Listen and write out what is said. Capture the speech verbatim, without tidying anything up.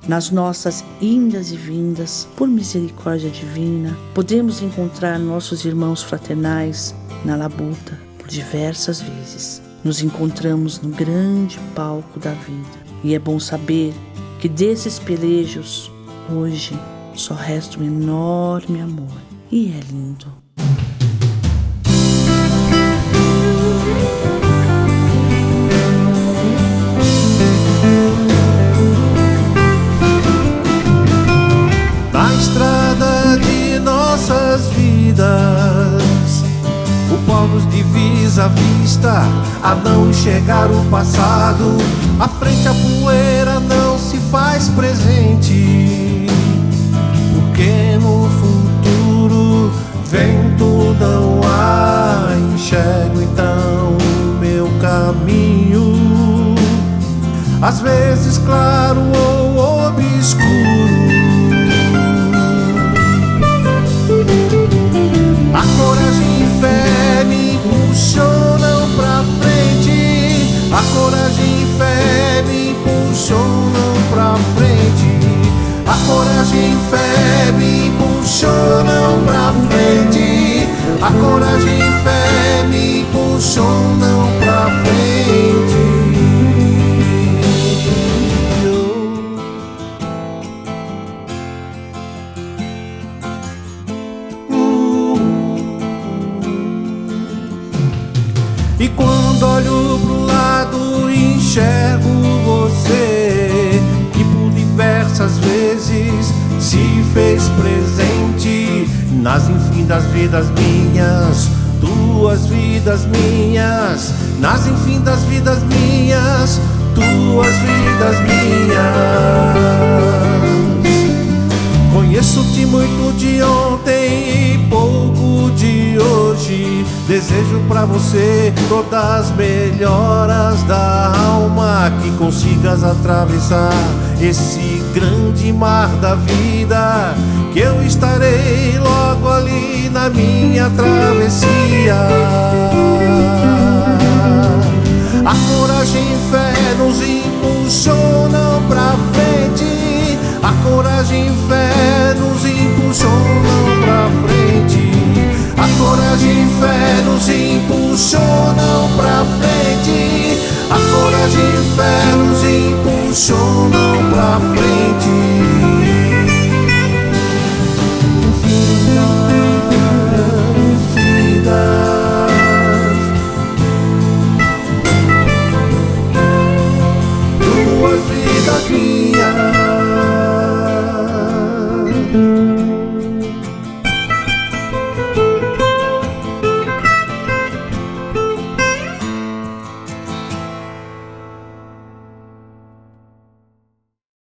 Nas nossas indas e vindas, por misericórdia divina, podemos encontrar nossos irmãos fraternais na labuta. Por diversas vezes, nos encontramos no grande palco da vida. E é bom saber que desses pelejos, hoje, só resta um enorme amor. E é lindo. Na estrada de nossas vidas, o qual nos divisa a vista, a não enxergar o passado. À frente a poeira não se faz presente, porque no futuro vento não há. Enxergo então o meu caminho, às vezes claro ou obscuro. A coragem e fé me impulsionam pra frente. A coragem e fé me impulsionam pra frente. A coragem e fé me impulsionam pra frente. A coragem e fé me impulsionam pra frente. E quando olho pro lado enxergo você, que por diversas vezes se fez presente nas infindas vidas minhas, tuas vidas minhas, nas infindas vidas minhas, tuas vidas minhas. Conheço-te muito de ontem e pouco de hoje. Desejo pra você todas as melhoras da alma, que consigas atravessar esse grande mar da vida, que eu estarei logo ali na minha travessia. A coragem e fé nos impulsiona